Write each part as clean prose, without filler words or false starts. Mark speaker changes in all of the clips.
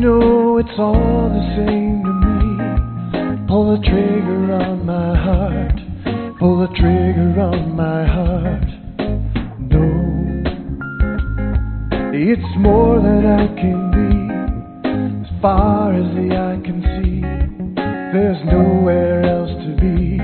Speaker 1: know it's all the same to me. Pull the trigger on my heart. Pull the trigger on my heart. No, it's more than I can be. As far as the eye can see, there's nowhere else to be.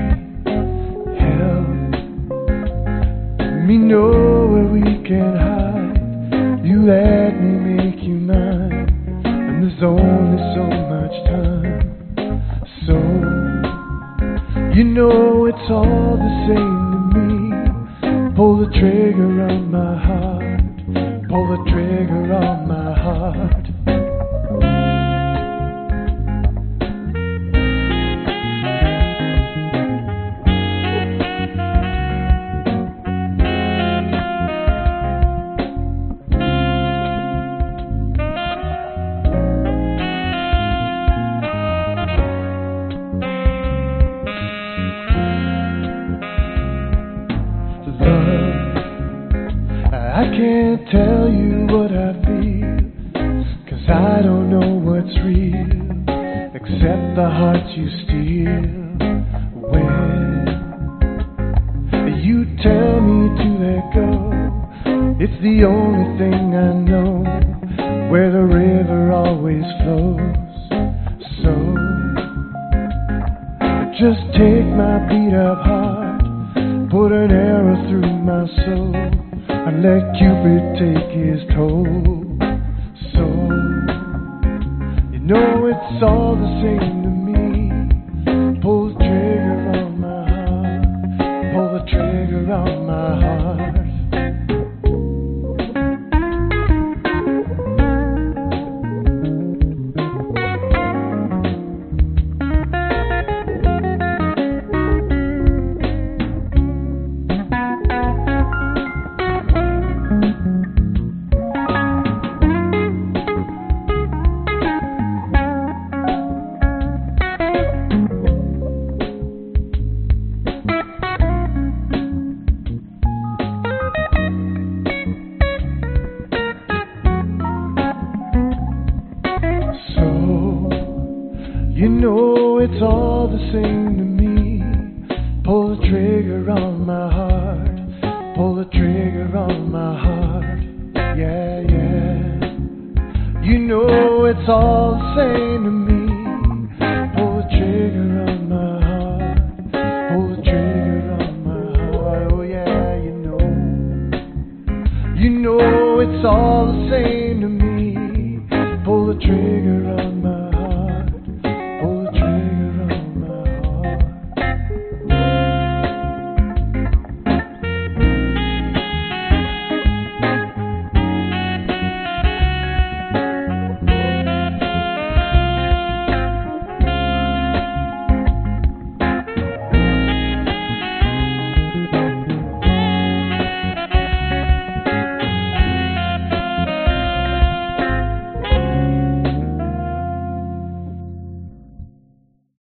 Speaker 1: Help me know where we can hide. You let me make you mine. And there's only so much time. So, you know it's all the same to me. Pull the trigger on my heart. Pull the trigger on my heart. I can't tell you what I feel, 'cause I don't know what's real, except the heart you steal. When you tell me to let go, it's the only thing I know, where the river always flows. So, just take my beat up heart, put an arrow through my soul, and let Cupid take his toll. So, you know it's all the same to me. Pull the trigger on my heart. Pull the trigger on my heart. You know it's all the same to me. Pull the trigger on my heart. Pull the trigger on my heart. Yeah, yeah. You know it's all the same to me.